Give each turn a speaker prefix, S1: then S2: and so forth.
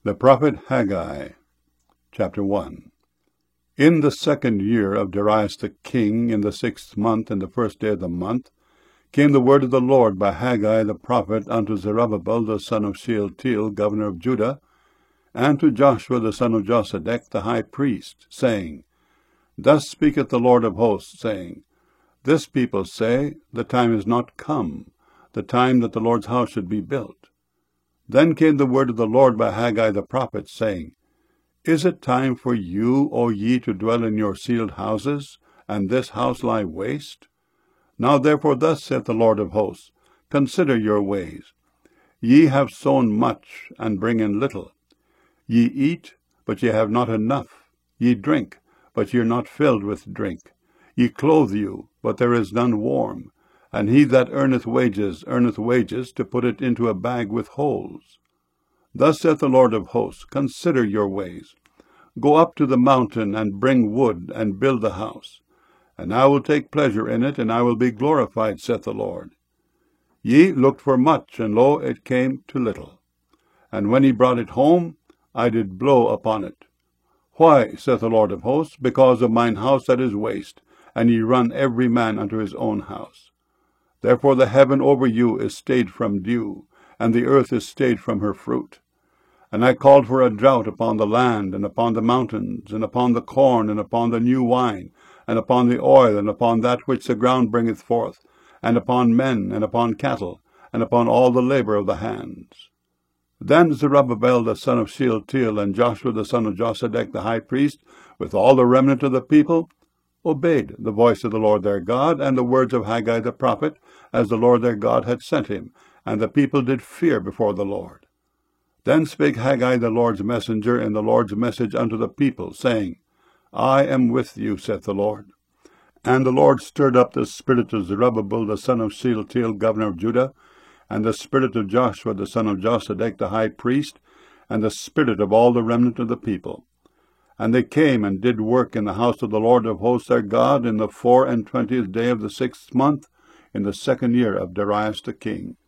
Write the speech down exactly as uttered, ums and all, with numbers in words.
S1: The prophet Haggai, chapter one. In the second year of Darius the king, in the sixth month, in the first day of the month, came the word of the Lord by Haggai the prophet unto Zerubbabel the son of Shealtiel, governor of Judah, and to Joshua the son of Josedech the high priest, saying, Thus speaketh the Lord of hosts, saying, This people say, The time is not come, the time that the Lord's house should be built. Then came the word of the Lord by Haggai the prophet, saying, Is it time for you, O ye, to dwell in your sealed houses, and this house lie waste? Now therefore thus saith the Lord of hosts, Consider your ways. Ye have sown much, and bring in little. Ye eat, but ye have not enough. Ye drink, but ye are not filled with drink. Ye clothe you, but there is none warm. And he that earneth wages, earneth wages, to put it into a bag with holes. Thus saith the Lord of hosts, Consider your ways. Go up to the mountain, and bring wood, and build the house. And I will take pleasure in it, and I will be glorified, saith the Lord. Ye looked for much, and lo, it came to little. And when he brought it home, I did blow upon it. Why, saith the Lord of hosts? Because of mine house that is waste, and ye run every man unto his own house. Therefore the heaven over you is stayed from dew, and the earth is stayed from her fruit. And I called for a drought upon the land, and upon the mountains, and upon the corn, and upon the new wine, and upon the oil, and upon that which the ground bringeth forth, and upon men, and upon cattle, and upon all the labor of the hands. Then Zerubbabel the son of Shealtiel, and Joshua the son of Josedech the high priest, with all the remnant of the people, obeyed the voice of the Lord their God, and the words of Haggai the prophet, as the Lord their God had sent him, and the people did fear before the Lord. Then spake Haggai the Lord's messenger in the Lord's message unto the people, saying, I am with you, saith the Lord. And the Lord stirred up the spirit of Zerubbabel the son of Shealtiel, governor of Judah, and the spirit of Joshua the son of Josedech the high priest, and the spirit of all the remnant of the people. And they came and did work in the house of the Lord of hosts their God in the four and twentieth day of the sixth month, in the second year of Darius the king.